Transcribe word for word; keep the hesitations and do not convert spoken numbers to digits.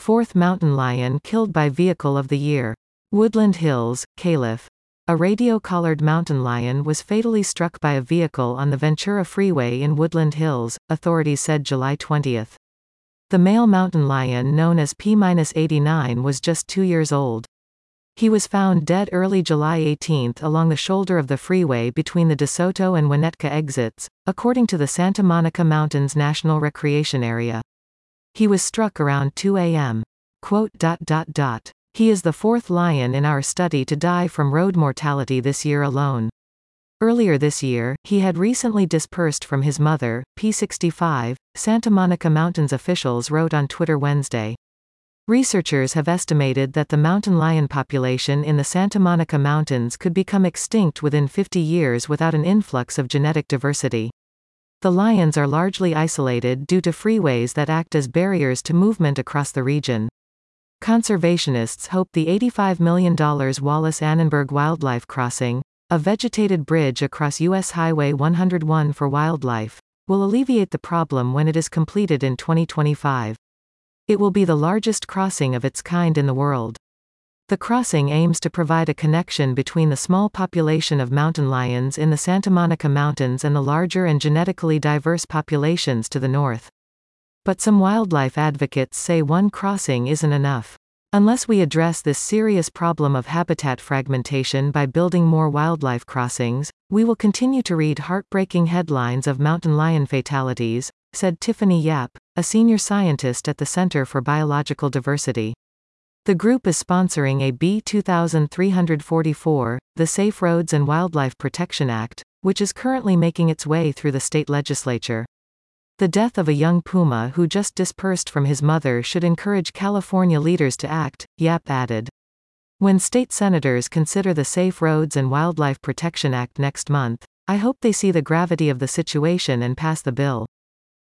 Fourth mountain lion killed by vehicle of the year. Woodland Hills, Calif. A radio-collared mountain lion was fatally struck by a vehicle on the Ventura Freeway in Woodland Hills, authorities said July twentieth. The male mountain lion, known as P eighty-nine, was just two years old. He was found dead early July eighteenth along the shoulder of the freeway between the DeSoto and Winnetka exits, according to the Santa Monica Mountains National Recreation Area. He was struck around two A M Quote, dot, dot, dot. He is the fourth lion in our study to die from road mortality this year alone. Earlier this year, he had recently dispersed from his mother, P sixty-five, Santa Monica Mountains officials wrote on Twitter Wednesday. Researchers have estimated that the mountain lion population in the Santa Monica Mountains could become extinct within fifty years without an influx of genetic diversity. The lions are largely isolated due to freeways that act as barriers to movement across the region. Conservationists hope the eighty-five million dollar Wallace-Annenberg Wildlife Crossing, a vegetated bridge across U S Highway one oh one for wildlife, will alleviate the problem when it is completed in twenty twenty-five. It will be the largest crossing of its kind in the world. The crossing aims to provide a connection between the small population of mountain lions in the Santa Monica Mountains and the larger and genetically diverse populations to the north. But some wildlife advocates say one crossing isn't enough. Unless we address this serious problem of habitat fragmentation by building more wildlife crossings, we will continue to read heartbreaking headlines of mountain lion fatalities, said Tiffany Yap, a senior scientist at the Center for Biological Diversity. The group is sponsoring A B twenty-three forty-four, the Safe Roads and Wildlife Protection Act, which is currently making its way through the state legislature. The death of a young puma who just dispersed from his mother should encourage California leaders to act, Yap added. When state senators consider the Safe Roads and Wildlife Protection Act next month, I hope they see the gravity of the situation and pass the bill.